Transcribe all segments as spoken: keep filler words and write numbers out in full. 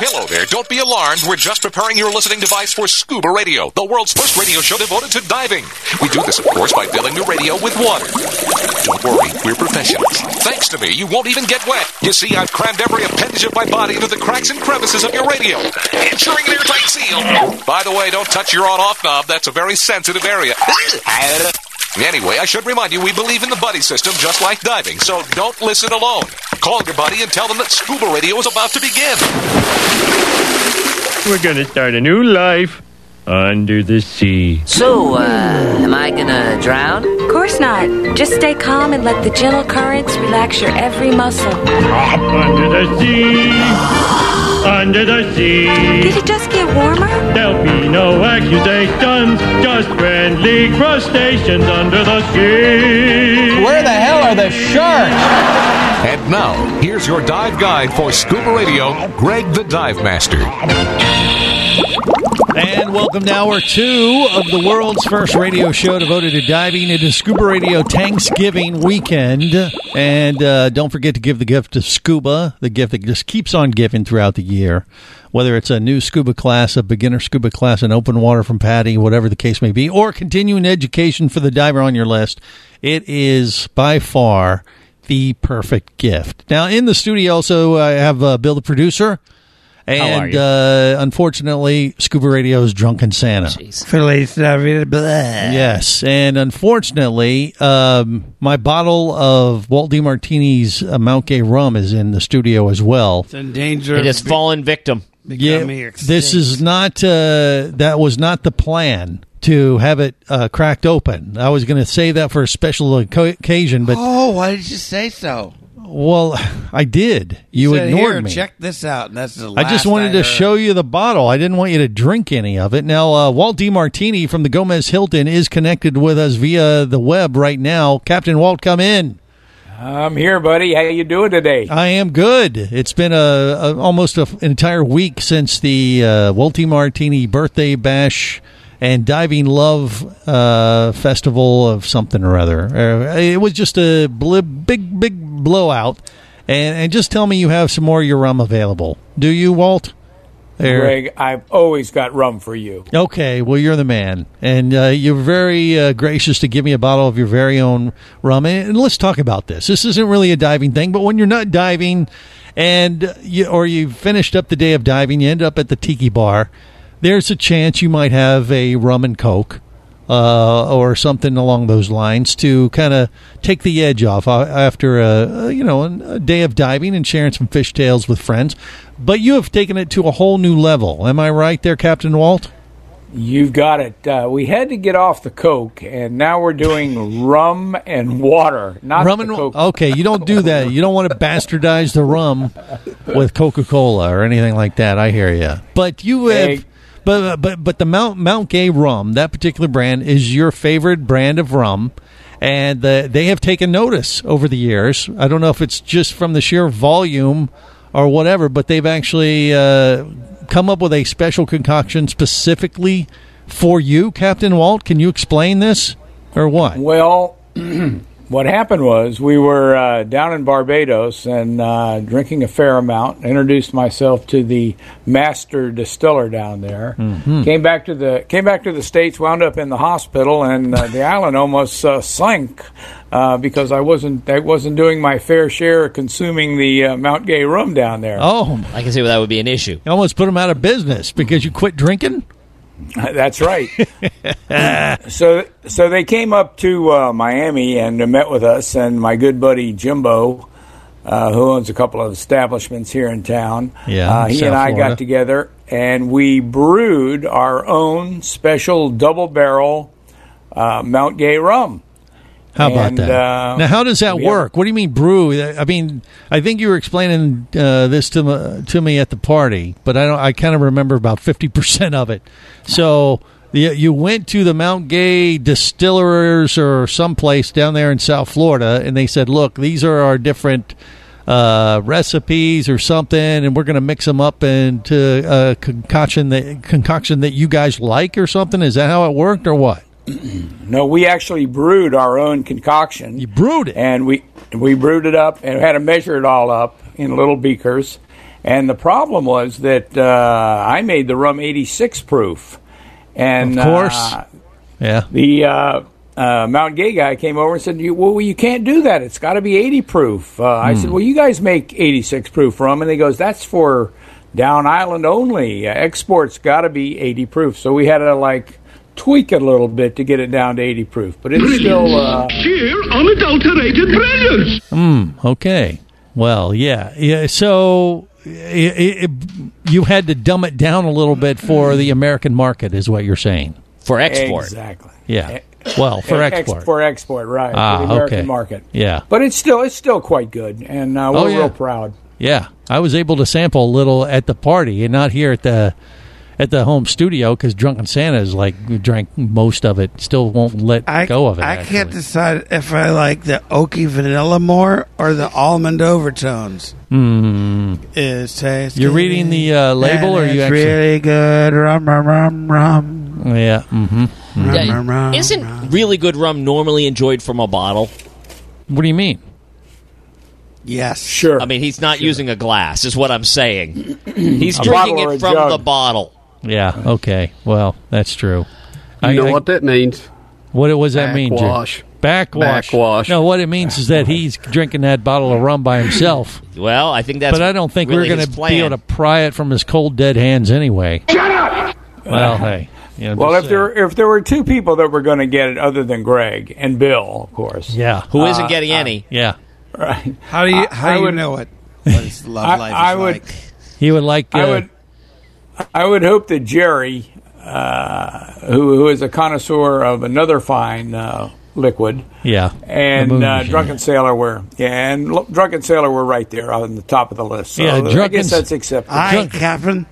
Hello there. Don't be alarmed. We're just preparing your listening device for Scuba Radio, the world's first radio show devoted to diving. We do this, of course, by filling the radio with water. Don't worry, we're professionals. Thanks to me, you won't even get wet. You see, I've crammed every appendage of my body into the cracks and crevices of your radio, ensuring an airtight seal. By the way, don't touch your on-off knob. That's a very sensitive area. Anyway, I should remind you, we believe in the buddy system just like diving, so don't listen alone. Call your buddy and tell them that Scuba Radio is about to begin. We're going to start a new life under the sea. So, uh, am I gonna drown? Of course not. Just stay calm and let the gentle currents relax your every muscle. Under the sea, under the sea. Did it just get warmer? There'll be no accusations, just friendly crustaceans under the sea. Where the hell are the sharks? And now, here's your dive guide for Scuba Radio, Greg the Dive Master. And welcome to hour two of the world's first radio show devoted to diving. It is Scuba Radio Thanksgiving weekend. And uh, don't forget to give the gift of scuba, the gift that just keeps on giving throughout the year. Whether it's a new scuba class, a beginner scuba class, an open water from Patty, whatever the case may be, or continuing education for the diver on your list, it is by far the perfect gift. Now, in the studio also, I have uh, Bill, the producer. And uh, unfortunately, Scuba Radio's Drunken Santa. Feliz Navidad. Yes, and unfortunately, um, my bottle of Walt DiMartini's uh, Mount Gay rum is in the studio as well. It's in danger. It has fallen victim. Yeah, this is not. Uh, that was not the plan to have it uh, cracked open. I was going to say that for a special occasion, but oh, why did you say so? Well, I did. You, you said, ignored Here, me. Check this out. And that's the last I just wanted I to heard. show you the bottle. I didn't want you to drink any of it. Now, uh, Walt DiMartini from the Gomez Hilton is connected with us via the web right now. Captain Walt, come in. I'm here, buddy. How you doing today? I am good. It's been a, a almost a, an entire week since the uh, Walt DiMartini birthday bash and Diving Love uh, Festival of something or other. Uh, it was just a bl- big, big blowout. And, and just tell me you have some more of your rum available. Do you, Walt? There. Greg, I've always got rum for you. Okay, well, you're the man. And uh, you're very uh, gracious to give me a bottle of your very own rum. And, and let's talk about this. This isn't really a diving thing, but when you're not diving and you, or you've finished up the day of diving, you end up at the tiki bar, there's a chance you might have a rum and coke uh, or something along those lines to kind of take the edge off after a, you know, a day of diving and sharing some fishtails with friends. But you have taken it to a whole new level. Am I right there, Captain Walt? You've got it. Uh, we had to get off the coke, and now we're doing rum and water, not rum the and coke. Okay, you don't do that. You don't want to bastardize the rum with Coca-Cola or anything like that. I hear you. But you have... Hey. But but but the Mount Mount Gay rum, that particular brand, is your favorite brand of rum, and the, they have taken notice over the years. I don't know if it's just from the sheer volume or whatever, but they've actually uh, come up with a special concoction specifically for you, Captain Walt. Can you explain this or what? Well, what happened was we were uh, down in Barbados and uh, drinking a fair amount. Introduced myself to the master distiller down there. Mm-hmm. Came back to the came back to the States. Wound up in the hospital, and uh, the island almost uh, sank uh, because I wasn't I wasn't doing my fair share of consuming the uh, Mount Gay rum down there. Oh, I can see where that would be an issue. you almost put them out of business because you quit drinking? That's right. so, so they came up to uh, Miami and met with us, and my good buddy Jimbo, uh, who owns a couple of establishments here in town. Yeah, uh, he South and I Florida. got together, and we brewed our own special double barrel uh, Mount Gay rum. How about And, that? uh, now, how does that we have- work? What do you mean brew? I mean, I think you were explaining uh, this to me, to me at the party, but I don't. I kind of remember about fifty percent of it. So the, you went to the Mount Gay distillers or someplace down there in South Florida, and they said, "Look, these are our different uh, recipes or something, and we're going to mix them up into a concoction that concoction that you guys like or something." Is that how it worked, or what? No, we actually brewed our own concoction. You brewed it, and we we brewed it up and had to measure it all up in little beakers, And the problem was that uh, I made the rum eighty-six proof. And, Of course. Uh, Yeah. the uh, uh, Mount Gay guy came over and said, you, well, you can't do that. It's got to be eighty proof. Uh, I said, well, you guys make eighty-six proof rum. And he goes, that's for down island only. Uh, export's got to be eighty proof. So we had to, like, tweak it a little bit to get it down to eighty proof. But it's still... Uh, Sheer unadulterated brilliance. Mm, okay. Well, yeah. Yeah. So it, it, you had to dumb it down a little bit for the American market, is what you're saying. For export. Exactly. Yeah. Well, for Ex- export. For export, right. Ah, for the American okay. market. Yeah. But it's still it's still quite good, and uh, we're Oh, yeah. real proud. Yeah. I was able to sample a little at the party and not here at the at the home studio because Drunken Santa is like drank most of it. Still won't let I, go of it. I actually. can't decide if I like the oaky vanilla more or the almond overtones. Mm. Is taste You're reading the uh, label, or and you it's actually? really good rum rum rum rum. Yeah. Mm-hmm. rum, Yeah, rum, rum, isn't rum. really good rum normally enjoyed from a bottle? What do you mean? Yes, Sure. I mean, he's not using a glass, is what I'm saying. He's A drinking bottle or it a from jug. the bottle. Yeah. Okay. Well, that's true. You know what that means? What, what does that mean, Jim? Backwash. Backwash. Backwash. No, what it means is that he's drinking that bottle of rum by himself. Well, I think that's But I don't think really we're going his to plan. be able to pry it from his cold, dead hands anyway. Shut up! Well, hey. You know, well, just if there saying. if there were two people that were going to get it, other than Greg and Bill, of course. Yeah. Who isn't getting any? Yeah. Right. How do you I- how I do you would- know it? What his love I- life is I would- like? He would like. Uh, I would I would hope that Jerry, uh, who who is a connoisseur of another fine uh, liquid, Yeah. The and Moon uh, Machine. Drunken Sailor were yeah, and L- Drunken Sailor were right there on the top of the list. So Yeah, I Drunken- guess that's acceptable. Aye, Drunk- Captain.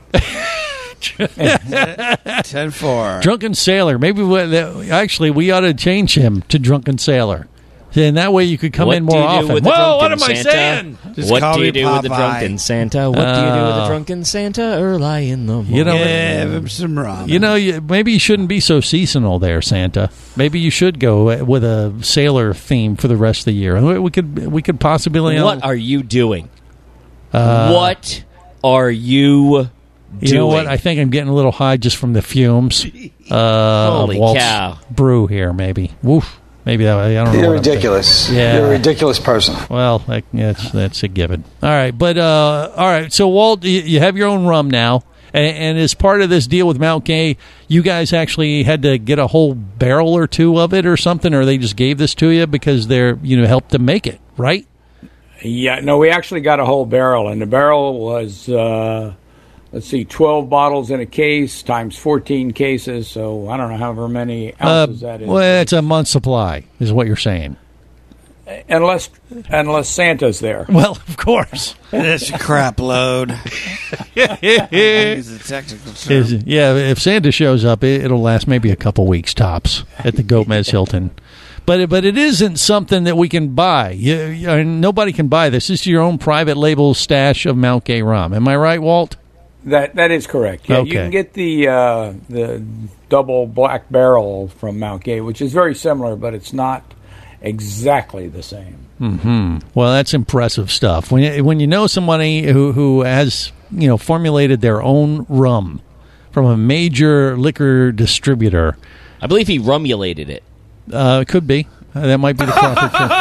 Ten four. Drunken Sailor. Maybe we, that- actually we ought to change him to Drunken Sailor. And that way you could come What in do more you do often. with the Whoa, what am drunken I Santa? saying? Just What call do me you do with the Popeye. drunken Santa? What do you do with the Oh. drunken Santa early in the morning? You know, Give him some rum. You know, you, maybe you shouldn't be so seasonal there, Santa. Maybe you should go with a sailor theme for the rest of the year. We we could we could possibly. You know, What are you doing? Uh, what are you doing? You know what? I think I'm getting a little high just from the fumes. Uh, Holy of Walt's cow. brew here, maybe. Woof. Maybe that. I don't know. You're what I'm thinking. ridiculous. Yeah. You're a ridiculous person. Well, that, that's that's a given. All right, but uh, all right. So Walt, you, you have your own rum now, and, and as part of this deal with Mount Gay, you guys actually had to get a whole barrel or two of it, or something, or they just gave this to you because they're you know helped to make it, right? Yeah, no, we actually got a whole barrel, and the barrel was, uh, let's see, twelve bottles in a case times fourteen cases, so I don't know however many ounces uh, that is. Well, it's a month's supply, is what you're saying. Unless, unless Santa's there. Well, of course. That's a crap load. Use a technical term. Is- yeah, if Santa shows up, it, it'll last maybe a couple weeks tops at the Gomez Hilton. But but it isn't something that we can buy. You, you, nobody can buy this. This is your own private label stash of Mount Gay rum. Am I right, Walt? That that is correct. Yeah, Okay. you can get the uh, the double black barrel from Mount Gay, which is very similar, but it's not exactly the same. Mm-hmm. Well, that's impressive stuff. When you, when you know somebody who who has you know formulated their own rum from a major liquor distributor, I believe he rumulated it. uh, it could be. Uh, that might be the proper term.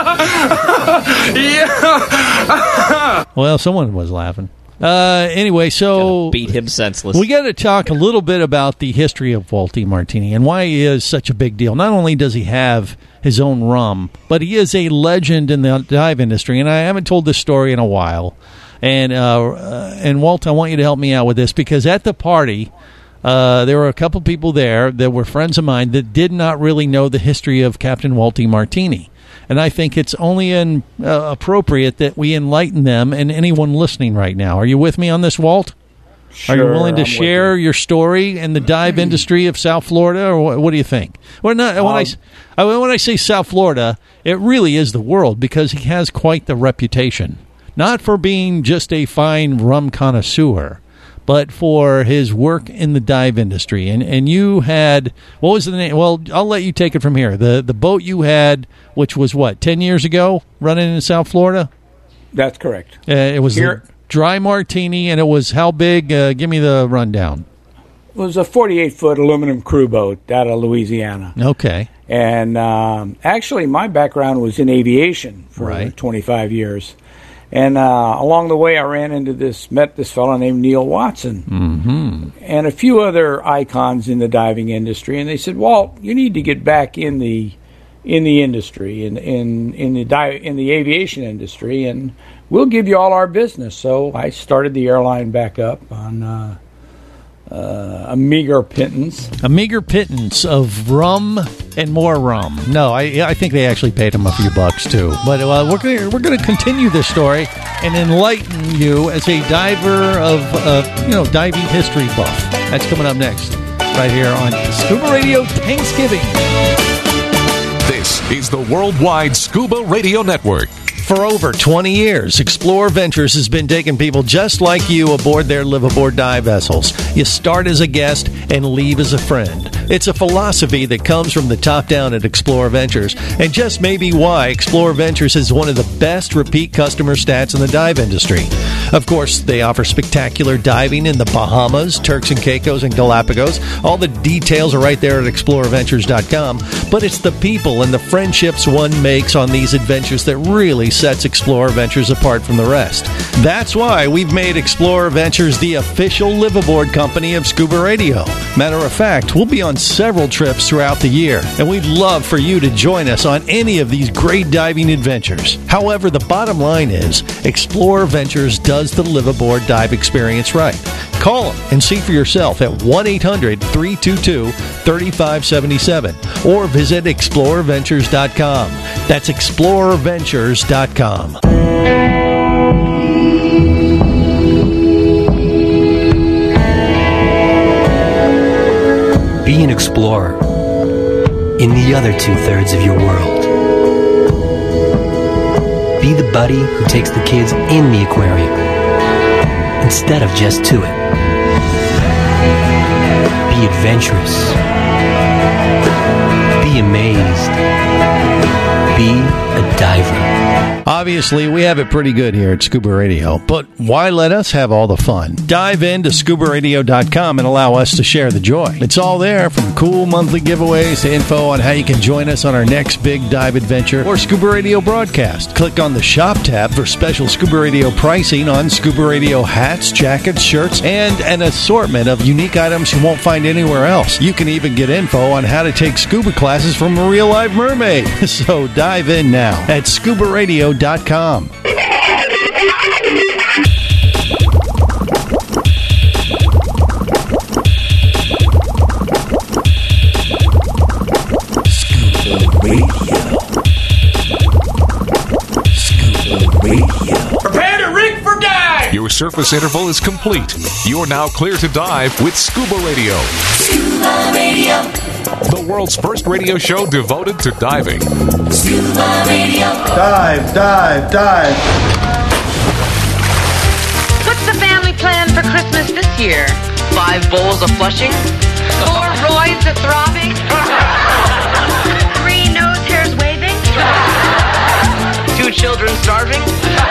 Yeah. Well, someone was laughing. Uh, anyway, so Beat him senseless. we got to talk a little bit about the history of Walt E. Martini and why he is such a big deal. Not only does he have his own rum, but he is a legend in the dive industry. And I haven't told this story in a while. And uh, uh, and Walt, I want you to help me out with this because at the party, uh, there were a couple people there that were friends of mine that did not really know the history of Captain Walt E. Martini. And I think it's only in, uh, appropriate that we enlighten them and anyone listening right now. Are you with me on this, Walt? Sure, Are you willing to I'm with share your story in the dive industry of South Florida, or what, what do you think? Well, not, when, I, Um, s- I- when I say South Florida, it really is the world because he has quite the reputation. Not for being just a fine rum connoisseur, but for his work in the dive industry. And and you had, what was the name? Well, I'll let you take it from here. The the boat you had, which was what, ten years ago, running in South Florida? That's correct. Uh, it was Here- dry martini, and it was how big? Uh, give me the rundown. It was a forty-eight foot aluminum crew boat out of Louisiana. Okay. And um, actually, my background was in aviation for right. twenty-five years. And uh, along the way, I ran into this, met this fellow named Neil Watson, mm-hmm. and a few other icons in the diving industry. And they said, "Walt, you need to get back in the in the industry, in in in the di- in the aviation industry, and we'll give you all our business." So I started the airline back up on uh, uh, a meager pittance, a meager pittance of rum and more rum. No, I I think they actually paid him a few bucks too. But uh, we're gonna, we're going to continue this story and enlighten you as a diver of uh, you know diving history buff. That's coming up next, right here on Scuba Radio Thanksgiving. This is the Worldwide Scuba Radio Network. For over twenty years, Explore Ventures has been taking people just like you aboard their live-aboard dive vessels. You start as a guest and leave as a friend. It's a philosophy that comes from the top down at Explore Ventures, and just may be why Explore Ventures is one of the best repeat customer stats in the dive industry. Of course, they offer spectacular diving in the Bahamas, Turks and Caicos, and Galapagos. All the details are right there at explorer ventures dot com, but it's the people and the friendships one makes on these adventures that really sets Explorer Ventures apart from the rest. That's why we've made Explorer Ventures the official live-aboard company of Scuba Radio. Matter of fact, we'll be on several trips throughout the year, and we'd love for you to join us on any of these great diving adventures. However, the bottom line is, Explorer Ventures does the live-aboard dive experience right. Call them and see for yourself at one eight hundred three two two three five seven seven or visit explorer ventures dot com. That's explorer ventures dot com. Be an explorer in the other two-thirds of your world. Be the buddy who takes the kids in the aquarium instead of just to it. Be adventurous. Be amazed. Be a diver. Obviously, we have it pretty good here at Scuba Radio, but why let us have all the fun? Dive into scuba radio dot com and allow us to share the joy. It's all there, from cool monthly giveaways to info on how you can join us on our next big dive adventure or Scuba Radio broadcast. Click on the Shop tab for special Scuba Radio pricing on Scuba Radio hats, jackets, shirts, and an assortment of unique items you won't find anywhere else. You can even get info on how to take scuba classes from a real live mermaid. So dive in now at scuba radio dot com. Scuba Radio. Scuba Radio. Prepare to rig for dive! Your surface interval is complete. You're now clear to dive with Scuba Radio. Scuba Radio. The world's first radio show devoted to diving. Scuba Radio. Dive, dive, dive. What's the family plan for Christmas this year? Five bowls of flushing? Four Roy's a throbbing? Three nose hairs waving? Two children starving?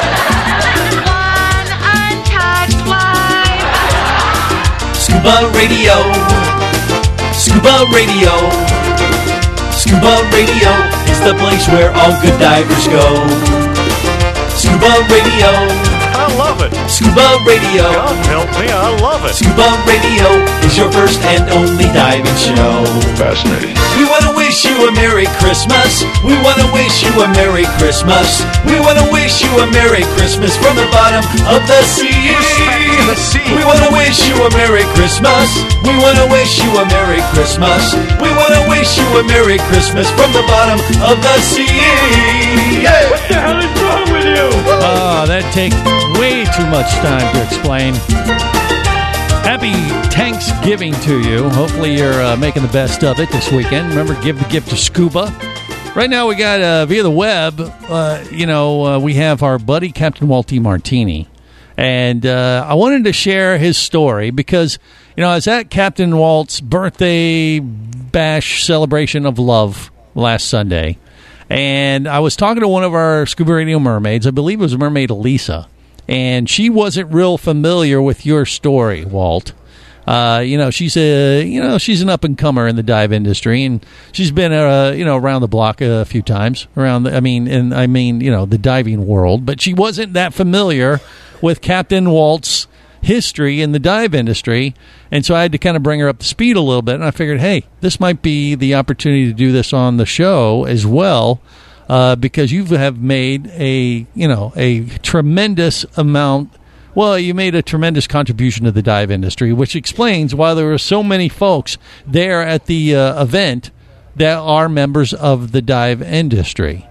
One untouched life. Scuba Radio. Scuba Radio. Scuba Radio is the place where all good divers go. Scuba Radio. I love it. Scuba Radio. God help me, I love it. Scuba Radio is your first and only diving show. Fascinating. We want to wish you a Merry Christmas. We want to wish you a Merry Christmas. We want to wish you a Merry Christmas from the bottom of the sea. The sea. We want to wish you a Merry Christmas. We want to wish you a Merry Christmas. We want to wish you a Merry Christmas from the bottom of the sea. Yeah. What the hell is wrong with you? Oh, that takes way too much time to explain. Happy Thanksgiving to you. Hopefully you're uh, making the best of it this weekend. Remember, give the gift to Scuba. Right now we got, uh, via the web, uh, you know, uh, we have our buddy Captain Walt Martini. And uh, I wanted to share his story because, you know, I was at Captain Walt's birthday bash celebration of love last Sunday. And I was talking to one of our Scuba Radio mermaids. I believe it was mermaid Elisa. and she wasn't real familiar with your story, Walt. Uh, you know, she's a you know she's an up and comer in the dive industry, and she's been uh, you know around the block a few times. Around, the, I mean, and I mean, you know, the diving world, but she wasn't that familiar with Captain Walt's history in the dive industry, and so I had to kind of bring her up to speed a little bit. And I figured, hey, this might be the opportunity to do this on the show as well, uh, because you have made a you know a tremendous amount. Well, you made a tremendous contribution to the dive industry, which explains why there were so many folks there at the uh, event that are members of the dive industry.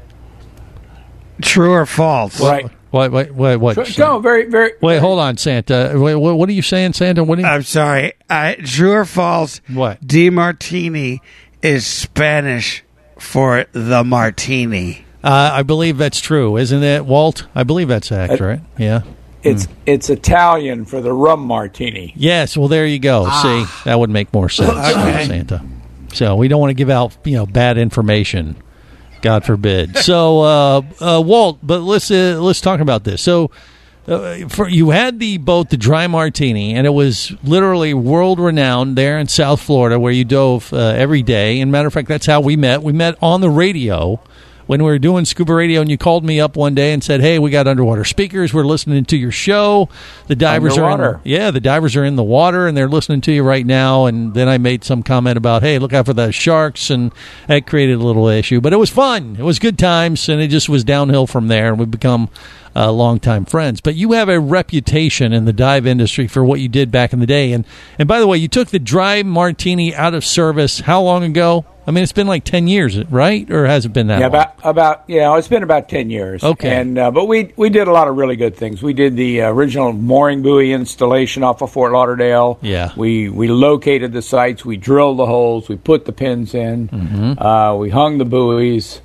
True or false? Right. What? What? What? what no, very, very. Wait, very, hold on, Santa. Wait, what, what are you saying, Santa? What? Are you... I'm sorry. I, true or false? What? DeMartini is Spanish for the martini. Uh, I believe that's true, isn't it, Walt? I believe that's accurate. Uh, yeah. It's mm. it's Italian for the rum martini. Yes. Well, there you go. Ah. See, that would make more sense, okay. Santa. So we don't want to give out you know bad information. God forbid. So, uh, uh, Walt, but let's uh, let's talk about this. So, uh, for, you had the boat, the Dry Martini, and it was literally world renowned there in South Florida, where you dove uh, every day. And matter of fact, that's how we met. We met on the radio when we were doing scuba radio, and you called me up one day and said, "Hey, we got underwater speakers. We're listening to your show. The divers underwater. are in the, yeah, the divers are in the water, and they're listening to you right now." And then I made some comment about, "Hey, look out for the sharks," and that created a little issue. But it was fun. It was good times, and it just was downhill from there. And we've become uh, longtime friends. But you have a reputation in the dive industry for what you did back in the day. And and by the way, you took the Dry Martini out of service how long ago? I mean, it's been like ten years, right? Or has it been that yeah, long? About, about, yeah, it's been about ten years. Okay. And, uh, but we we did a lot of really good things. We did the original mooring buoy installation off of Fort Lauderdale. Yeah. We we located the sites. We drilled the holes. We put the pins in. Mm-hmm. Uh, we hung the buoys.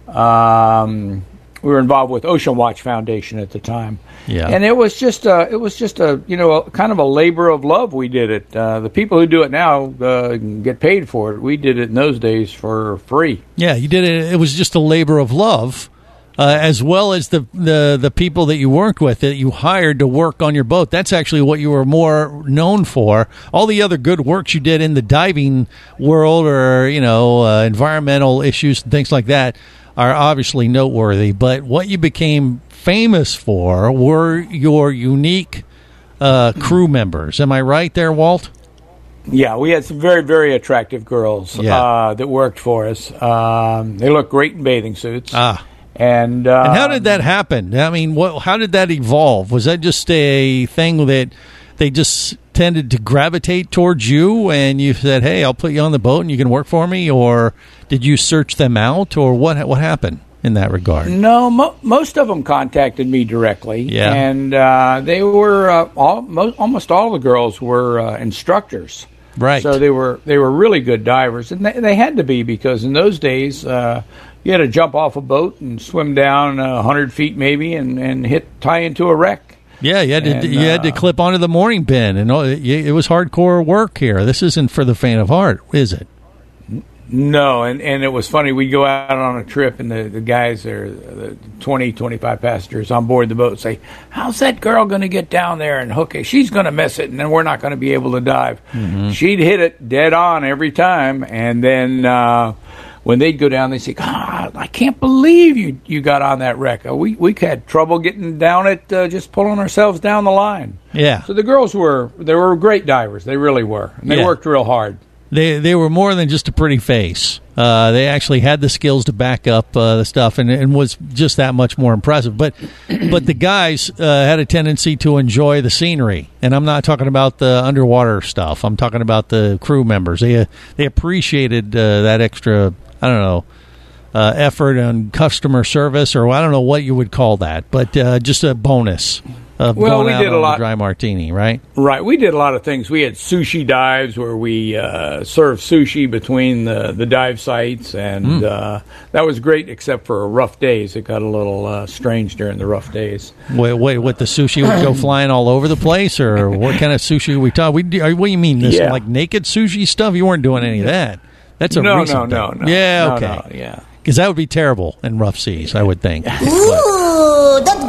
Um, we were involved with Ocean Watch Foundation at the time. Yeah. And it was just a, it was just a, you know, a, kind of a labor of love. We did it. Uh, the people who do it now uh, get paid for it. We did it in those days for free. Yeah, you did it. It was just a labor of love, uh, as well as the, the the people that you worked with that you hired to work on your boat. That's actually what you were more known for. All the other good works you did in the diving world, or you know, uh, environmental issues and things like that, are obviously noteworthy. But what you became famous for were your unique uh, crew members. Am I right there, Walt? Yeah, we had some very, very attractive girls yeah. uh, that worked for us. Um, they looked great in bathing suits. Ah. And, um, and how did that happen? I mean, what, how did that evolve? Was that just a thing that they just tended to gravitate towards you and you said, hey, I'll put you on the boat and you can work for me? Or did you search them out? Or what what happened in that regard? No, mo- most of them contacted me directly. Yeah. And uh, they were, uh, all, most, almost all the girls were uh, instructors. Right. So they were they were really good divers. And they, they had to be, because in those days, uh, you had to jump off a boat and swim down uh, one hundred feet maybe and, and hit tie into a wreck. Yeah, you had to and, you had to uh, clip onto the mooring pin, and it, it was hardcore work here. This isn't for the faint of heart, is it? No, and, and it was funny. We'd go out on a trip, and the, the guys, are the twenty, twenty-five passengers on board the boat, say, how's that girl going to get down there and hook it? She's going to miss it, and then we're not going to be able to dive. Mm-hmm. She'd hit it dead on every time, and then uh, when they'd go down, they'd say, God, I can't believe you, you got on that wreck. Uh, we, we had trouble getting down it, uh, just pulling ourselves down the line. Yeah. So the girls were, they were great divers. They really were. And they Yeah. worked real hard. They they were more than just a pretty face. Uh, they actually had the skills to back up uh, the stuff, and, and was just that much more impressive. But but the guys uh, had a tendency to enjoy the scenery, and I'm not talking about the underwater stuff. I'm talking about the crew members. They uh, they appreciated uh, that extra, I don't know, uh, effort on customer service, or I don't know what you would call that, but uh, just a bonus. Of Well, going we out did a on lot- the Dry Martini, right? Right. We did a lot of things. We had sushi dives where we uh, served sushi between the, the dive sites, and Mm. uh, that was great, except for rough days. It got a little uh, strange during the rough days. Wait, wait, what, the sushi would go flying all over the place, or what kind of sushi are we talking? We do, what do you mean, this Yeah. like naked sushi stuff? You weren't doing any of that. That's a No, recent no, thing. no, no. Yeah, No, okay. no, yeah. Because that would be terrible in rough seas, I would think. But- Ooh, that's good.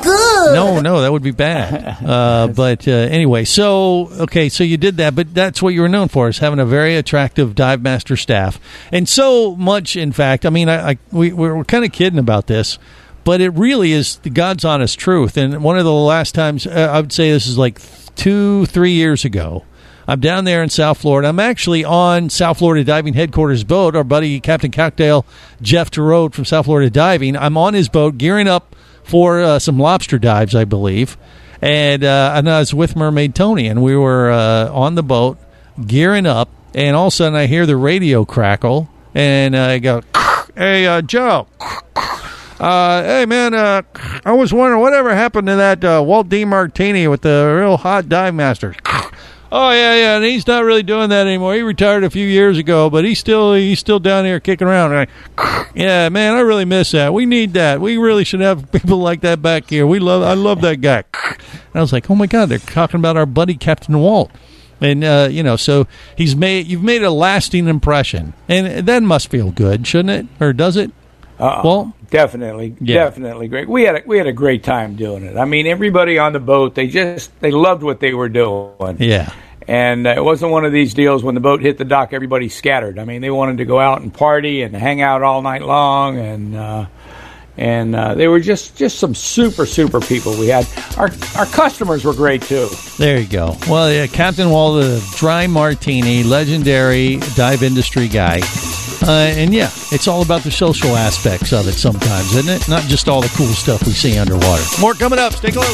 no, no, that would be bad. Uh, but uh, anyway, so okay, so you did that, but that's what you were known for, is having a very attractive dive master staff, and so much. In fact, I mean, I, I we we're kind of kidding about this, but it really is the God's honest truth. And one of the last times, uh, I would say this is like two, three years ago. I'm down there in South Florida. I'm actually on South Florida Diving Headquarters boat. Our buddy Captain Cocktail, Jeff Terode from South Florida Diving. I'm on his boat gearing up for uh, some lobster dives, I believe. And, uh, and I was with Mermaid Tony, and we were uh, on the boat gearing up, and all of a sudden I hear the radio crackle, and uh, I go, hey, uh, Joe. Uh, hey, man, uh, I was wondering whatever happened to that uh, Walt DeMartini with the real hot dive master. Oh yeah, yeah, and he's not really doing that anymore. He retired a few years ago, but he's still he's still down here kicking around. And I, yeah, man, I really miss that. We need that. We really should have people like that back here. We love, I love that guy. And I was like, oh my God, they're talking about our buddy Captain Walt, and uh, you know, so he's made you've made a lasting impression, and that must feel good, shouldn't it? Or does it? Uh, well, definitely, yeah. definitely great. We had a, we had a great time doing it. I mean, everybody on the boat, they just they loved what they were doing. Yeah, and uh, it wasn't one of these deals when the boat hit the dock, everybody scattered. I mean, they wanted to go out and party and hang out all night long, and uh, and uh, they were just, just some super super people we had. Our our customers were great too. There you go. Well, yeah, Captain Walt, the Dry Martini, legendary dive industry guy. Uh, and yeah, it's all about the social aspects of it sometimes, isn't it? Not just all the cool stuff we see underwater. More coming up. Stay close.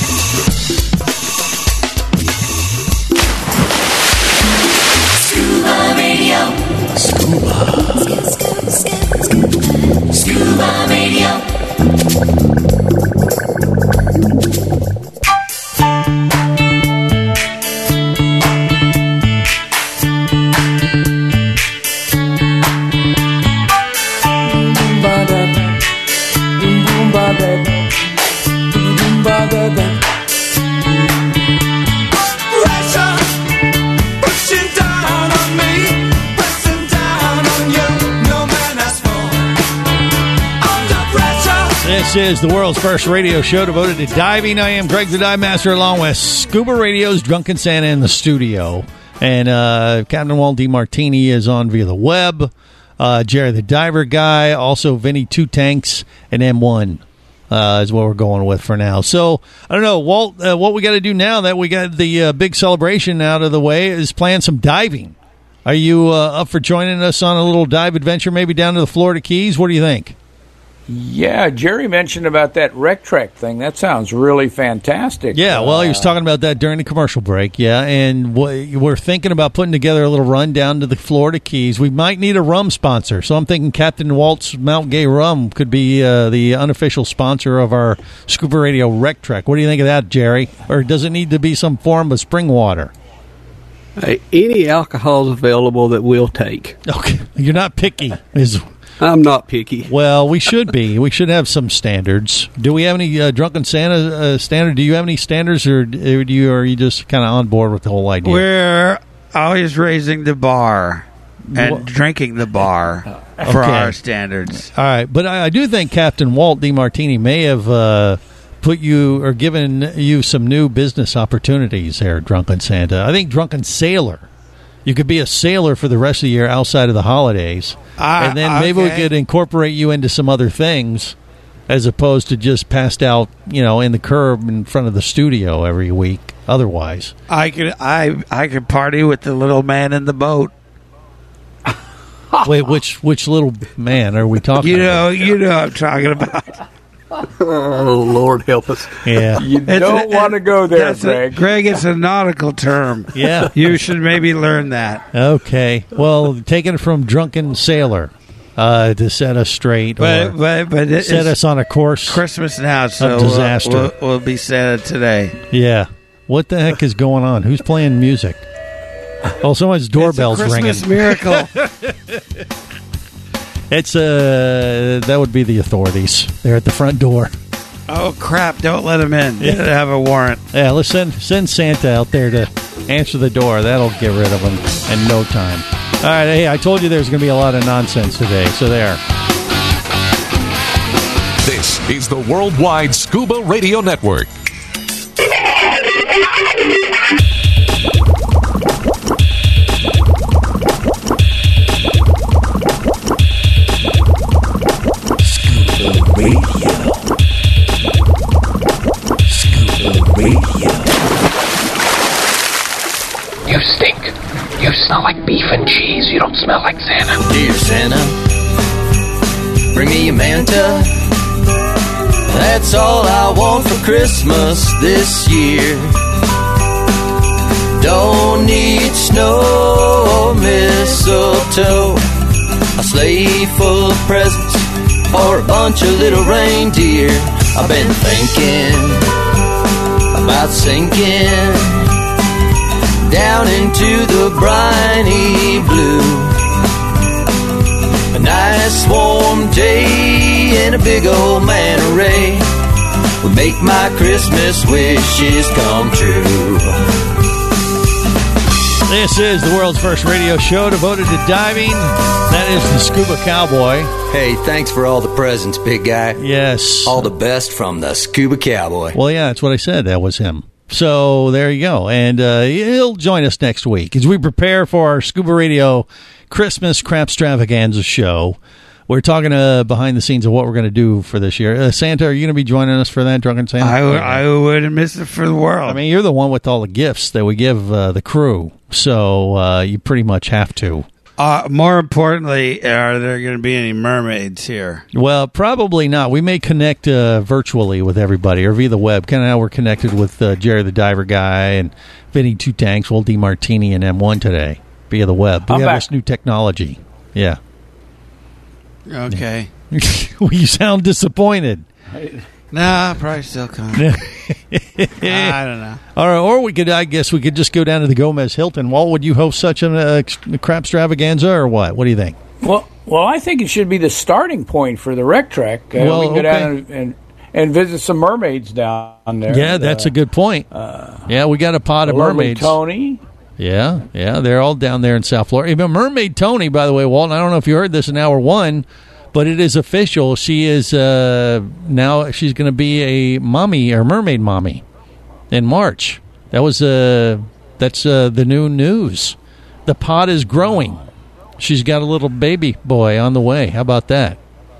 Scuba Radio. Scuba. Scuba Radio. This is the world's first radio show devoted to diving. I am Greg the Dive Master, along with Scuba Radio's Drunken Santa in the studio. And uh, Captain Walt DeMartini is on via the web. Uh, Jerry the Diver Guy, also Vinny Two Tanks, and M one uh, is what we're going with for now. So, I don't know, Walt, uh, what we got to do now that we got the uh, big celebration out of the way is plan some diving. Are you uh, up for joining us on a little dive adventure, maybe down to the Florida Keys? What do you think? Yeah, Jerry mentioned about that Rec Trek thing. That sounds really fantastic. Yeah, well, he was talking about that during the commercial break, yeah, and we're thinking about putting together a little run down to the Florida Keys. We might need a rum sponsor, so I'm thinking Captain Walt's Mount Gay Rum could be uh, the unofficial sponsor of our Scuba Radio Rec Trek. What do you think of that, Jerry? Or does it need to be some form of spring water? Uh, any alcohol is available that we'll take. Okay, you're not picky, is I'm not picky. Well, we should be. We should have some standards. Do we have any uh, Drunken Santa uh, standard? Do you have any standards, or do you, or are you just kind of on board with the whole idea? We're always raising the bar and well, drinking the bar for okay. our standards. All right, but I, I do think Captain Walt DeMartini may have uh, put you or given you some new business opportunities there, Drunken Santa. I think Drunken Sailor. You could be a sailor for the rest of the year outside of the holidays. Uh, and then maybe okay. we could incorporate you into some other things as opposed to just passed out, you know, in the curb in front of the studio every week otherwise. I could I I could party with the little man in the boat. Wait, which which little man are we talking you know, about? You know what I'm talking about. Oh, Lord help us. Yeah. You it's don't want to go there, Greg. A, Greg, it's a nautical term. Yeah. You should maybe learn that. Okay. Well, taking it from Drunken Sailor uh, to set us straight but, or but, but it, set us on a course Christmas now, so of disaster. We'll, we'll, we'll be Santa today. Yeah. What the heck is going on? Who's playing music? Oh, someone's doorbell's it's a ringing. Christmas miracle. It's uh that would be the authorities. They're at the front door. Oh crap! Don't let them in. They Yeah. have a warrant. Yeah, let's send send Santa out there to answer the door. That'll get rid of them in no time. All right, hey, I told you there's going to be a lot of nonsense today. So there. This is the Worldwide Scuba Radio Network. Radio. Scuba Radio. You stink. You smell like beef and cheese. You don't smell like Santa. Dear Santa, bring me a manta. That's all I want for Christmas this year. Don't need snow or mistletoe. A sleigh full of presents or a bunch of little reindeer. I've been thinking about sinking down into the briny blue. A nice warm day in a big old manta ray would make my Christmas wishes come true. This is the world's first radio show devoted to diving. That is the Scuba Cowboy. Hey, thanks for all the presents, big guy. Yes. All the best from the Scuba Cowboy. Well, yeah, that's what I said. That was him. So there you go. And uh, he'll join us next week as we prepare for our Scuba Radio Christmas Crapstravaganza show. We're talking uh, behind the scenes of what we're going to do for this year. Uh, Santa, are you going to be joining us for that, Drunken Santa? I, w- I wouldn't miss it for the world. I mean, you're the one with all the gifts that we give uh, the crew, so uh, you pretty much have to. Uh, more importantly, are there going to be any mermaids here? Well, probably not. We may connect uh, virtually with everybody or via the web. Kind of how we're connected with uh, Jerry the Diver Guy and Vinny Two Tanks, Will D. Martini, and M one today via the web. We I'm have back. this new technology. Yeah. Okay. You sound disappointed. Nah, probably still coming. I don't know. All right, or we could, I guess, we could just go down to the Gomez Hilton. Walt, would you host such a uh, crap extravaganza or what? What do you think? Well, well, I think it should be the starting point for the rec trek. Uh, Well, we can go okay. down and, and and visit some mermaids down there. Yeah, that's uh, a good point. Uh, yeah, we got a pod of lovely mermaids. Tony. Yeah, yeah, they're all down there in South Florida. Even Mermaid Tony, by the way, Walt, I don't know if you heard this in hour one, but it is official. She is uh, now, she's going to be a mommy or mermaid mommy in March. That was, uh, that's uh, the new news. The pod is growing. She's got a little baby boy on the way. How about that?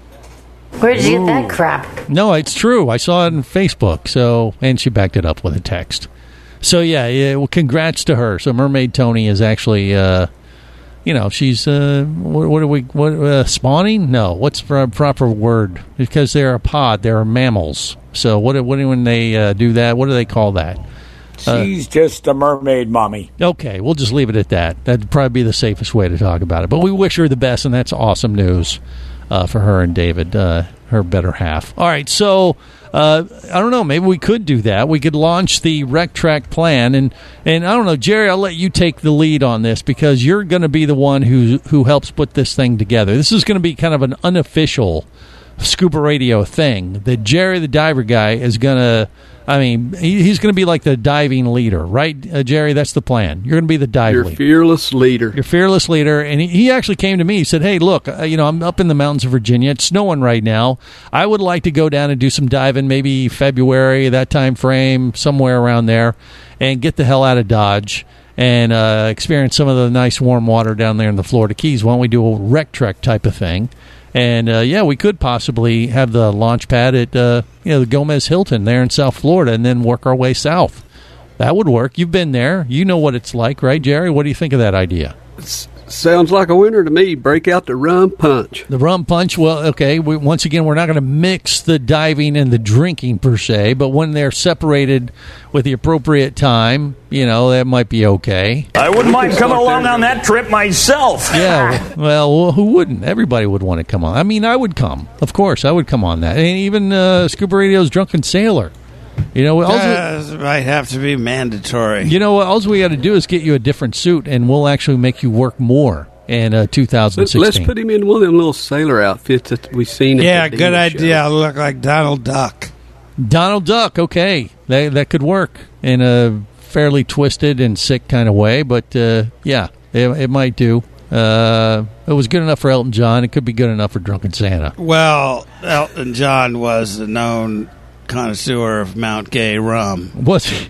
Where did you get that crap? No, it's true. I saw it on Facebook. So, and she backed it up with a text. So yeah, yeah. Well, congrats to her. So Mermaid Tony is actually, uh, you know, she's uh, what, what are we? What uh, spawning? No, what's the proper word? Because they're a pod, they're mammals. So what? What when they uh, do that? What do they call that? She's uh, just a mermaid mommy. Okay, we'll just leave it at that. That'd probably be the safest way to talk about it. But we wish her the best, and that's awesome news uh, for her and David, uh, her better half. All right, so. Uh, I don't know. Maybe we could do that. We could launch the Rec Track plan, and, and I don't know, Jerry. I'll let you take the lead on this because you're going to be the one who who helps put this thing together. This is going to be kind of an unofficial Scuba Radio thing that Jerry the Diver Guy is going to. I mean, he, he's going to be like the diving leader, right, uh, Jerry? That's the plan. You're going to be the dive Your leader. fearless leader. Your fearless leader. And he, he actually came to me. He said, hey, look, uh, you know, I'm up in the mountains of Virginia. It's snowing right now. I would like to go down and do some diving, maybe February, that time frame, somewhere around there, and get the hell out of Dodge and uh, experience some of the nice warm water down there in the Florida Keys. Why don't we do a rec trek type of thing? And, uh, yeah, we could possibly have the launch pad at, uh, you know, the Gomez Hilton there in South Florida and then work our way south. That would work. You've been there. You know what it's like, right, Jerry? What do you think of that idea? It's, sounds like a winner to me. Break out the rum punch. The rum punch, well, okay, we, once again, we're not going to mix the diving and the drinking per se, but when they're separated with the appropriate time, you know, that might be okay. I wouldn't mind coming along on that trip myself. Yeah, well, well, who wouldn't? Everybody would want to come on. I mean, I would come. Of course, I would come on that. And even uh, Scuba Radio's Drunken Sailor. You know, That uh, might have to be mandatory. You know what? All we got to do is get you a different suit, and we'll actually make you work more in uh, two thousand sixteen. Let's put him in one of them little sailor outfits that we've seen. Yeah, at the good Dino idea. show. I'll look like Donald Duck. Donald Duck, okay. That, that could work in a fairly twisted and sick kind of way, but uh, yeah, it, it might do. Uh, it was good enough for Elton John. It could be good enough for Drunken Santa. Well, Elton John was a known connoisseur of Mount Gay rum. Was he?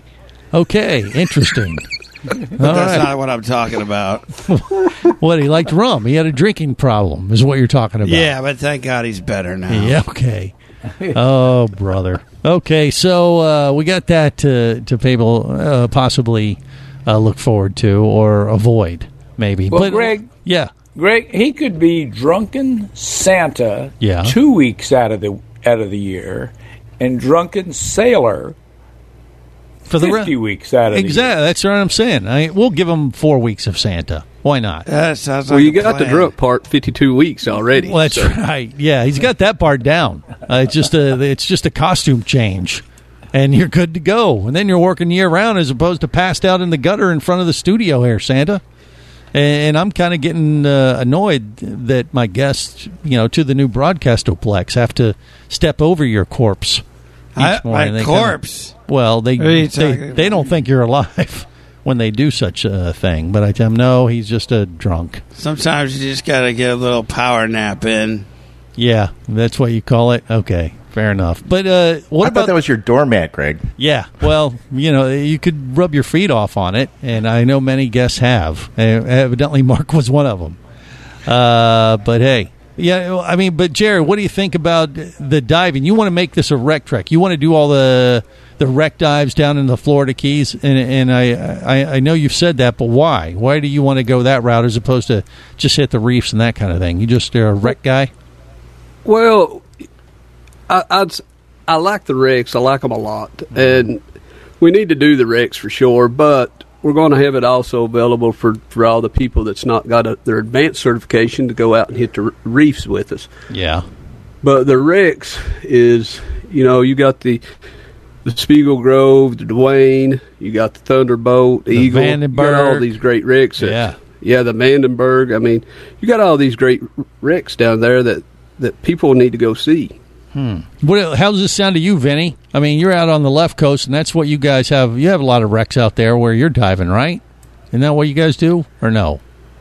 Okay, interesting. But All that's right. not what I'm talking about. What, he liked rum. He had a drinking problem, is what you're talking about. Yeah, but thank God he's better now. Yeah, okay. Oh, brother. Okay, so uh, we got that to, to people uh, possibly uh, look forward to or avoid, maybe. Well, but, Greg, yeah. Greg, he could be drunken Santa Yeah. two weeks out of the out of the year, and drunken sailor For the fifty re- weeks out of Exactly. That's what I'm saying. I, we'll give him four weeks of Santa. Why not? That sounds Well, like you a got the plan. drunk part fifty-two weeks already. Well, that's so- right. Yeah, he's got that part down. Uh, it's just a it's just a costume change, and you're good to go. And then you're working year round as opposed to passed out in the gutter in front of the studio here, Santa. And I'm kind of getting uh, annoyed that my guests, you know, to the new Broadcastoplex have to step over your corpse each I- morning. my They kinda- corpse? well, they What are you they, talking they don't think you're alive when they do such a thing. But I tell them, no, he's just a drunk. Sometimes you just got to get a little power nap in. Yeah, that's what you call it. Okay, fair enough. But uh, what I about thought that was your doormat, Greg. Yeah, well, you know, you could rub your feet off on it, and I know many guests have. Uh, evidently, Mark was one of them. Uh, but hey, yeah, I mean, but Jared, what do you think about the diving? You want to make this a wreck trek. You want to do all the the wreck dives down in the Florida Keys, and and I, I I know you've said that, but why? Why do you want to go that route as opposed to just hit the reefs and that kind of thing? You just are a wreck guy. Well, I, I'd, s- I like the wrecks. I like them a lot. And we need to do the wrecks for sure, but we're going to have it also available for, for all the people that's not got a, their advanced certification to go out and hit the r- reefs with us. Yeah. But the wrecks is, you know, you got the the Spiegel Grove, the Dwayne, you got the Thunderbolt, The Eagle. You got all Vandenberg. these great wrecks. that- Yeah. Yeah, the Vandenberg. I mean, you got all these great wrecks down there that, that people need to go see. Hmm. What? How does this sound to you, Vinny? I mean, you're out on the left coast, and that's what you guys have. You have a lot of wrecks out there where you're diving, right? Isn't that what you guys do, or no?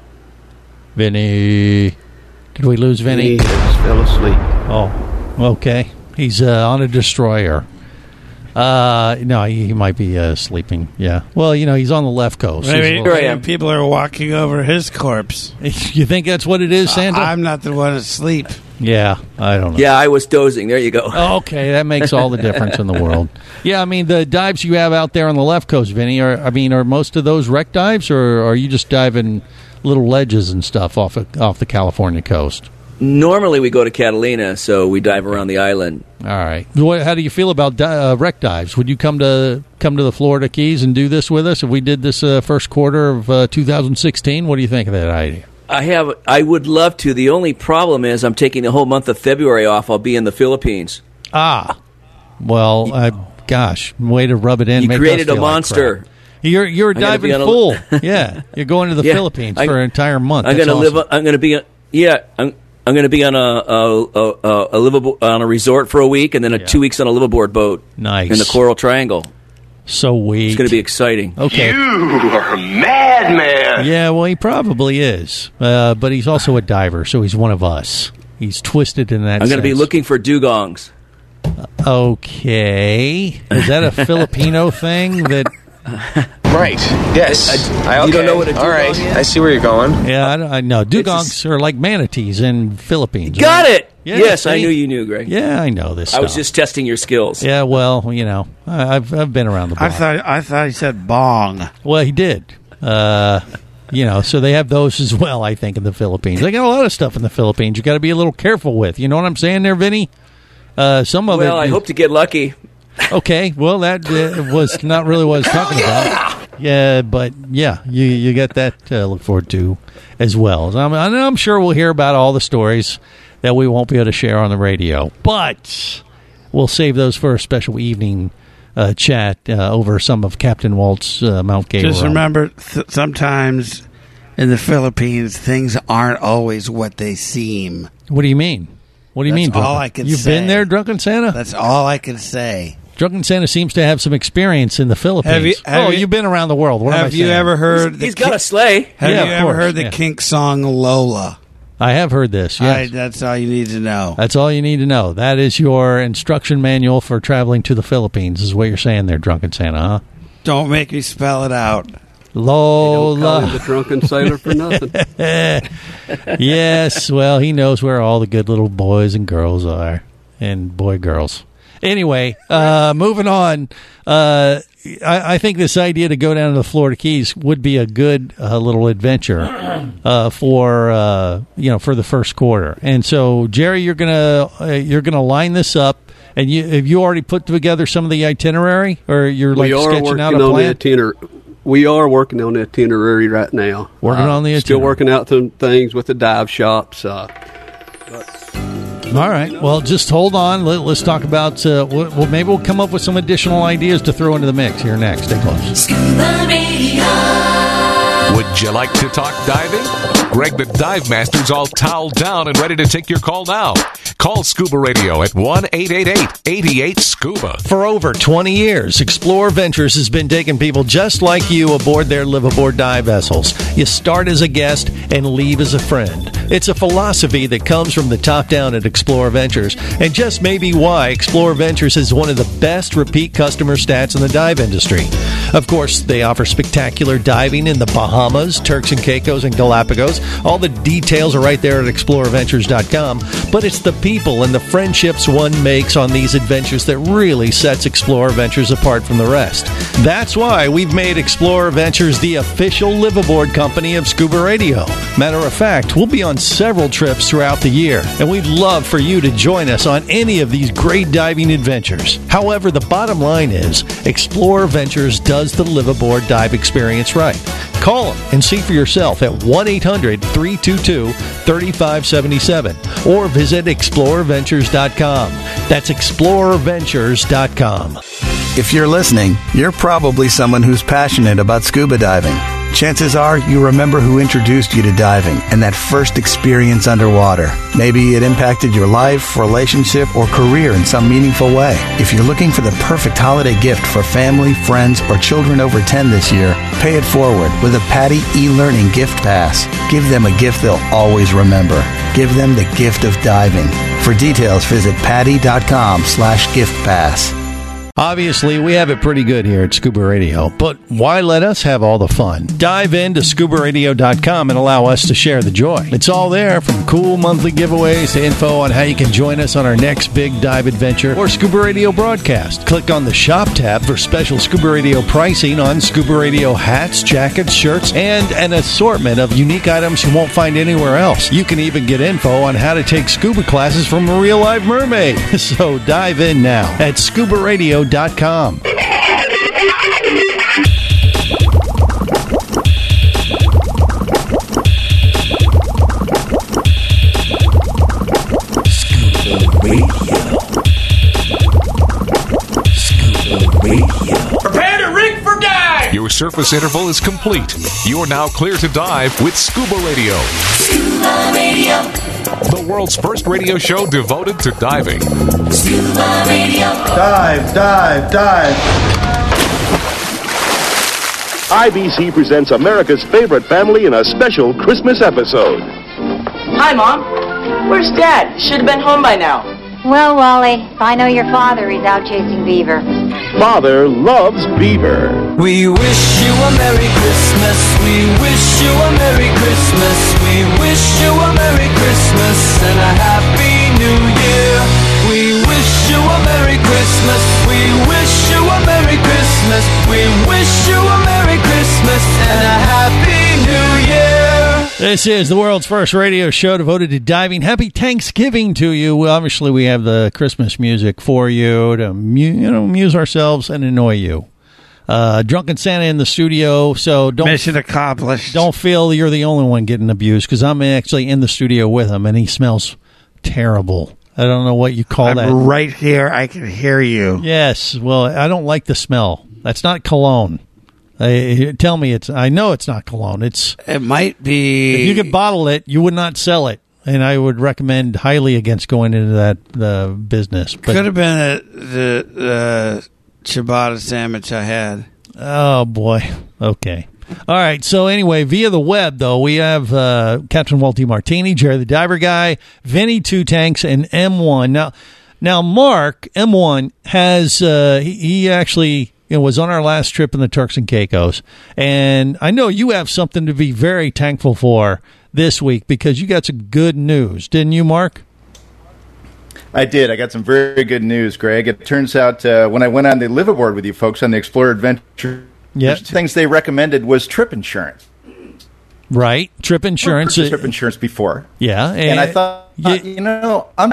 Vinny, did we lose Vinny? He just fell asleep. Oh, okay. He's uh, on a destroyer. Uh, no, he, he might be uh, sleeping. Yeah. Well, you know, he's on the left coast. Maybe, He's a little- maybe people are walking over his corpse. You think that's what it is, Santa? I'm not the one asleep. Yeah, I don't know. Yeah, I was dozing. There you go. Oh, okay, that makes all the difference in the world. Yeah, I mean, the dives you have out there on the left coast, Vinny, are, I mean, are most of those wreck dives, or are you just diving little ledges and stuff off of, off the California coast? Normally we go to Catalina, so we dive around the island. All right. What, how do you feel about di- uh, wreck dives? Would you come to come to the Florida Keys and do this with us if we did this uh, first quarter of uh, two thousand sixteen? What do you think of that idea? I have. I would love to. The only problem is I'm taking the whole month of February off. I'll be in the Philippines. Ah, well, I, gosh, way to rub it in. You make us created a feel like monster. crap. You're you're I'm gonna be diving on a- full. Yeah, you're going to the Yeah, Philippines I- for an entire month. I'm That's going to awesome. live. I'm going to be. Yeah, I'm. I'm going to be on a a, a, a livable on a resort for a week, and then a two weeks on a liveaboard boat. Nice. In the Coral Triangle. So we. It's going to be exciting. Okay. You are a madman. Yeah, well, he probably is, uh, but he's also a diver, so he's one of us. He's twisted in that. I'm going to be sense. looking for dugongs. Okay, is that a Filipino thing that? Right. Yes. I, okay. You don't know what a All right. dugong is? I see where you're going. Yeah, I, don't- I know. Dugongs are like manatees in Philippines. Got right? it. Yeah, yes, I see? knew you knew, Greg. Yeah, I know this I stuff. was just testing your skills. Yeah, well, you know, I- I've I've been around the I block. thought I thought he said bong. Well, he did. Uh, you know, so they have those as well, I think, in the Philippines. They got a lot of stuff in the Philippines you got to be a little careful with. You know what I'm saying there, Vinny? Uh, some of Well, it. I hope to get lucky. Okay, well, that uh, was not really what I was talking about. Yeah, but yeah, you you get that to look forward to as well. So I'm, I'm sure we'll hear about all the stories that we won't be able to share on the radio, but we'll save those for a special evening uh, chat uh, over some of Captain Walt's uh, Mount Gay Just rum. remember, th- sometimes in the Philippines, things aren't always what they seem. What do you mean? What do you That's mean? Drunken? all I can You've say. been there, Drunken Santa? That's all I can say. Drunken Santa seems to have some experience in the Philippines. Have you- have oh, you- you've been around the world. What am I have you saying? ever heard? He's, the he's got Ki- a sleigh. Have Yeah, you of ever course, heard the yeah. Kink song Lola? I have heard this, yes. I, that's all you need to know. That's all you need to know. That is your instruction manual for traveling to the Philippines, is what you're saying there, Drunken Santa, huh? Don't make me spell it out. Lola. Don't call him the drunken sailor for nothing. Yes, well, he knows where all the good little boys and girls are, and boy girls. Anyway, uh, moving on. Uh, I, I think this idea to go down to the Florida Keys would be a good uh, little adventure uh, for uh, you know for the first quarter. And so, Jerry, you're gonna uh, you're gonna line this up. And you have you already put together some of the itinerary, or you're like we are sketching out a on plan? the itinerary. We are working on the itinerary right now. Working uh, on the itinerary. Still working out some things with the dive shops. Uh, All right. Well, just hold on. Let, let's talk about. Uh, well, maybe we'll come up with some additional ideas to throw into the mix here next. Stay close. Scuba Radio. Would you like to talk diving? Greg the Dive Master's all toweled down and ready to take your call now. Call Scuba Radio at one eight eight eight, eight eight, SCUBA. For over twenty years, Explorer Ventures has been taking people just like you aboard their live-aboard dive vessels. You start as a guest and leave as a friend. It's a philosophy that comes from the top down at Explorer Ventures, and just maybe why Explorer Ventures is one of the best repeat customer stats in the dive industry. Of course, they offer spectacular diving in the Bahamas, Turks and Caicos, and Galapagos. All the details are right there at explorer ventures dot com, but it's the people and the friendships one makes on these adventures that really sets Explorer Ventures apart from the rest. That's why we've made Explorer Ventures the official live-aboard company of Scuba Radio. Matter of fact, we'll be on several trips throughout the year, and we'd love for you to join us on any of these great diving adventures. However, the bottom line is, Explorer Ventures does the live-aboard dive experience right. Call them and see for yourself at one eight hundred, three two two, three five seven seven or visit explorer ventures dot com. That's explorer ventures dot com. If you're listening, you're probably someone who's passionate about scuba diving. Chances are you remember who introduced you to diving and that first experience underwater. Maybe it impacted your life, relationship, or career in some meaningful way. If you're looking for the perfect holiday gift for family, friends, or children over ten this year, pay it forward with a Patty e-learning gift pass. Give them a gift they'll always remember. Give them the gift of diving. For details, visit patty.com slash gift pass. Obviously, we have it pretty good here at Scuba Radio, but why let us have all the fun? Dive into scuba radio dot com and allow us to share the joy. It's all there, from cool monthly giveaways to info on how you can join us on our next big dive adventure or Scuba Radio broadcast. Click on the Shop tab for special Scuba Radio pricing on Scuba Radio hats, jackets, shirts, and an assortment of unique items you won't find anywhere else. You can even get info on how to take scuba classes from a real live mermaid. So dive in now at scuba radio dot com. Scuba Radio. Scuba Radio. Prepare to rig for dive! Your surface interval is complete. You are now clear to dive with Scuba Radio. Scuba Radio. The world's first radio show devoted to diving. Scuba Radio. Dive, dive, dive. I B C presents America's favorite family in a special Christmas episode. Hi, Mom. Where's Dad? Should have been home by now. Well, Wally, if I know your father, he's out chasing beaver. Father loves beaver. We wish you a Merry Christmas. We wish you a Merry Christmas. We wish you a Merry Christmas and a Happy New Year. We wish you a Merry Christmas. We wish you a Merry Christmas. We wish you a Merry Christmas and a Happy New Year. This is the world's first radio show devoted to diving. Happy Thanksgiving to you. Obviously, we have the Christmas music for you to you know amuse ourselves and annoy you. Uh, Drunken Santa in the studio, so don't mission accomplished. Don't feel you're the only one getting abused, because I'm actually in the studio with him, and he smells terrible. I don't know what you call I'm that. Right here, I can hear you. Yes, well, I don't like the smell. That's not cologne. Uh, tell me it's. I know it's not cologne. It's. It might be. If you could bottle it, you would not sell it, and I would recommend highly against going into that uh, business. But, could have been a, the the ciabatta sandwich I had. Oh boy. Okay. All right. So anyway, via the web though, we have uh, Captain Walt Martini, Jerry the Diver Guy, Vinny Two Tanks, and M one. Now, now Mark M one has uh, he, he actually. it was on our last trip in the Turks and Caicos, and I know you have something to be very thankful for this week because you got some good news, didn't you, Mark? I did. I got some very good news, Greg. It turns out uh, when I went on the liveaboard with you folks on the Explorer Adventure, yep. things they recommended was trip insurance. Right, trip insurance. Trip insurance before. Yeah, and, and I thought, you, uh, you know, I'm.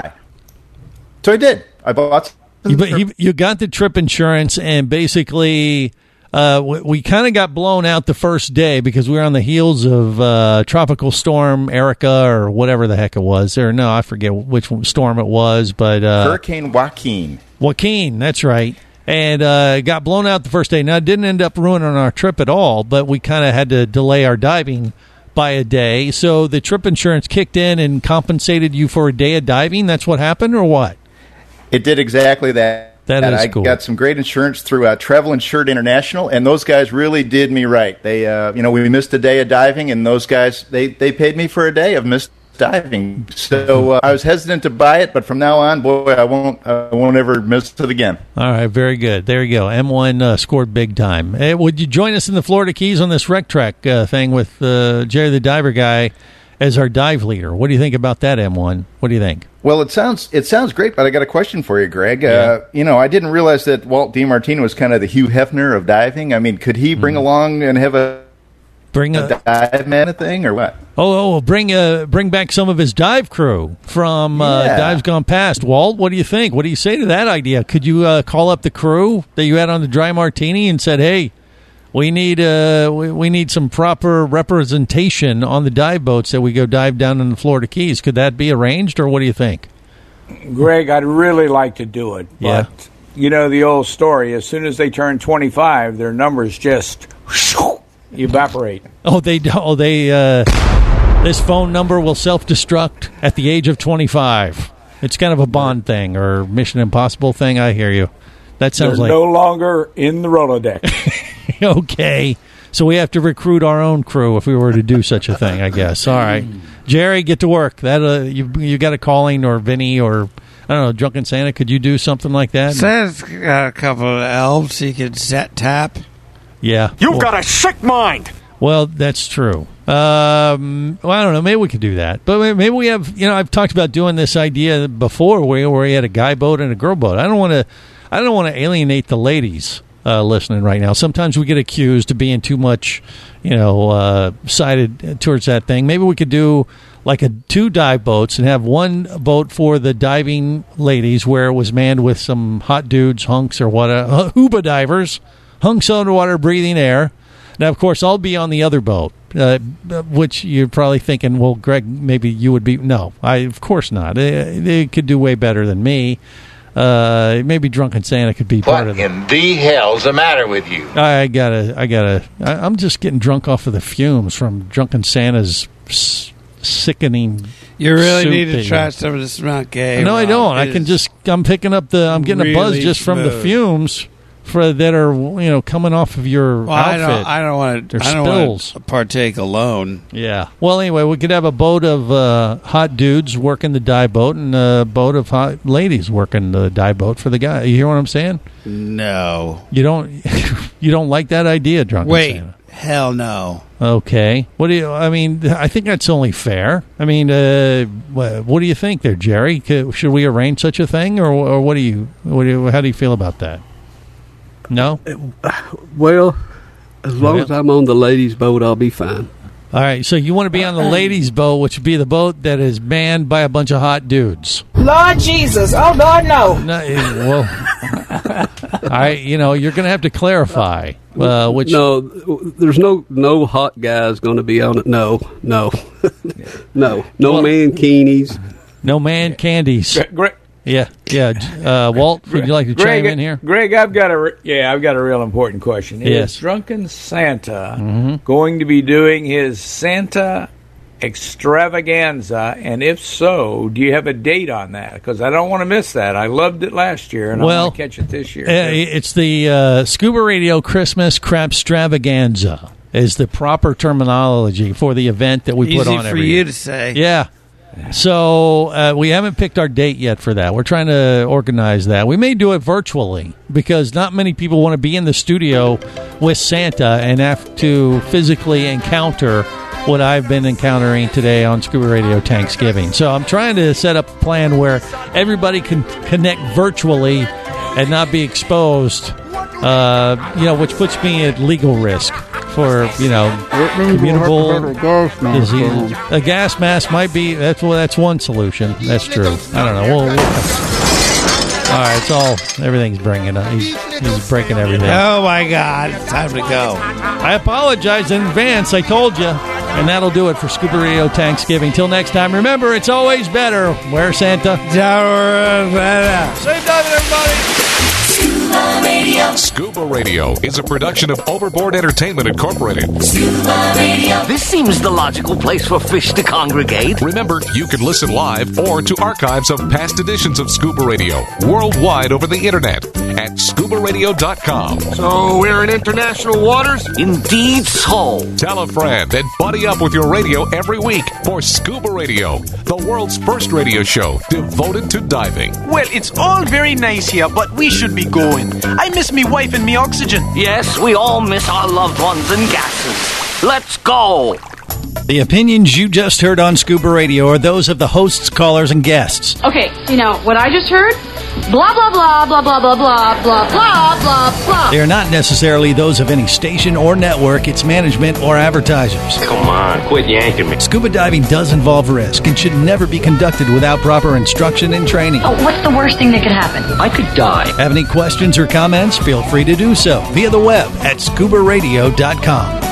So I did. I bought. You, you, you got the trip insurance, and basically, uh, we, we kind of got blown out the first day because we were on the heels of uh, Tropical Storm Erica or whatever the heck it was. Or no, I forget which storm it was, but uh, Hurricane Joaquin. Joaquin, that's right. And uh, got blown out the first day. Now, it didn't end up ruining our trip at all, but we kind of had to delay our diving by a day. So the trip insurance kicked in and compensated you for a day of diving? That's what happened, or what? It did exactly that. That and is I cool. got some great insurance through uh, Travel Insured International, and those guys really did me right. They, uh, you know, we missed a day of diving, and those guys, they, they paid me for a day of missed diving. So uh, I was hesitant to buy it, but from now on, boy, I won't, I won't ever miss it again. All right, very good. There you go. M one uh, scored big time. Hey, would you join us in the Florida Keys on this Rec Track uh, thing with uh, Jerry the Diver Guy as our dive leader? What do you think about that, M one? What do you think? Well, it sounds it sounds great, but I got a question for you, Greg. Yeah. Uh, you know, I didn't realize that Walt DiMartino was kind of the Hugh Hefner of diving. I mean, could he bring mm. along and have a bring a, a dive man thing or what? Oh, oh, bring uh, bring back some of his dive crew from uh, Yeah. Dives Gone Past. Walt, what do you think? What do you say to that idea? Could you uh, call up the crew that you had on the Dry Martini and said, "Hey, we need uh, we, we need some proper representation on the dive boats that we go dive down in the Florida Keys"? Could that be arranged, or what do you think? Greg, I'd really like to do it, but Yeah. you know the old story. As soon as they turn twenty-five, their numbers just evaporate. Oh, they oh they uh, this phone number will self-destruct at the age of twenty-five. It's kind of a Bond thing or Mission Impossible thing. I hear you. That sounds They're like no longer in the Rolodex. Okay, so we have to recruit our own crew if we were to do such a thing, I guess. All right, Jerry, get to work. That uh, you you got a calling, or Vinny, or I don't know, Drunken Santa. Could you do something like that? Santa's got a couple of elves he could set tap. Yeah, You've well, got a sick mind. Well, that's true. Um, well, I don't know. Maybe we could do that, but maybe we have. You know, I've talked about doing this idea before, where where we had a guy boat and a girl boat. I don't want to. I don't want to alienate the ladies uh, listening right now. Sometimes we get accused of being too much, you know, uh, sided towards that thing. Maybe we could do like a two dive boats and have one boat for the diving ladies, where it was manned with some hot dudes, hunks, or what, uh, scuba divers, hunks underwater breathing air. Now, of course, I'll be on the other boat, uh, which you're probably thinking, well, Greg, maybe you would be. No, I of course not. They, they could do way better than me. Uh, maybe Drunken Santa could be part of it. What in the hell's the matter with you? I gotta, I gotta. I, I'm just getting drunk off of the fumes from Drunken Santa's s- sickening. You really need to soup try thing. some of this Mount Gay. No, I Rob. don't. I It can is just. I'm picking up the. I'm getting a buzz really just from the smooth. fumes for that are you know coming off of your Well, I outfit. don't. I don't want to. Or I don't spills. want to partake alone. Yeah. Well, anyway, we could have a boat of uh, hot dudes working the dive boat and a boat of hot ladies working the dive boat for the guy. You hear what I'm saying? No. You don't. You don't like that idea, Drunken Wait. Santa? Hell no. Okay. What do you? I mean, I think that's only fair. I mean, uh, what, what do you think, there, Jerry? Could, should we arrange such a thing, or, or what do you? What do you? How do you feel about that? No. Well, as long Yeah. as I'm on the ladies' boat, I'll be fine. All right. So you want to be on the ladies' boat, which would be the boat that is manned by a bunch of hot dudes. Lord Jesus. Oh, Lord, no. No, eh, well, I, you know, you're going to have to clarify uh, which. No, there's no no hot guys going to be on it. No, no, no, no Well- mankinis. No man candies. Greg, Yeah, yeah. Uh, Walt, would you like to Greg, chime in here? Greg, I've got a re- yeah, I've got a real important question. Yes. Is Drunken Santa Mm-hmm. going to be doing his Santa extravaganza? And if so, do you have a date on that? Because I don't want to miss that. I loved it last year, and I Well, want to catch it this year. Uh, it's the uh, Scuba Radio Christmas Crapstravaganza is the proper terminology for the event that we Easy put on for every you year. to say. Yeah. So uh, we haven't picked our date yet for that. We're trying to organize that. We may do it virtually because not many people want to be in the studio with Santa and have to physically encounter what I've been encountering today on Scuba Radio Thanksgiving. So I'm trying to set up a plan where everybody can connect virtually and not be exposed, uh, you know, which puts me at legal risk for, you know, communicable diseases. A gas mask might be, that's well, that's one solution. That's true. I don't know. We'll, we'll, all right, it's all, everything's bringing up. He's, he's breaking everything. Oh, my God. It's time to go. I apologize in advance. I told you. And that'll do it for Scuba Radio Thanksgiving. Till next time, remember, it's always better. Where Santa? Same time, everybody. Scuba Radio. Scuba Radio is a production of Overboard Entertainment Incorporated. Scuba Radio. This seems the logical place for fish to congregate. Remember, you can listen live or to archives of past editions of Scuba Radio worldwide over the internet at scuba radio dot com. So we're in international waters? Indeed so. Tell a friend and buddy up with your radio every week for Scuba Radio, the world's first radio show devoted to diving. Well, it's all very nice here, but we should be going. I miss me wife and me oxygen. Yes, we all miss our loved ones and gases. Let's go. The opinions you just heard on Scuba Radio are those of the hosts, callers, and guests. Okay, you know, what I just heard? Blah, blah, blah, blah, blah, blah, blah, blah, blah, blah, blah. They are not necessarily those of any station or network, its management, or advertisers. Come on, quit yanking me. Scuba diving does involve risk and should never be conducted without proper instruction and training. Oh, what's the worst thing that could happen? I could die. Have any questions or comments? Feel free to do so via the web at scuba radio dot com.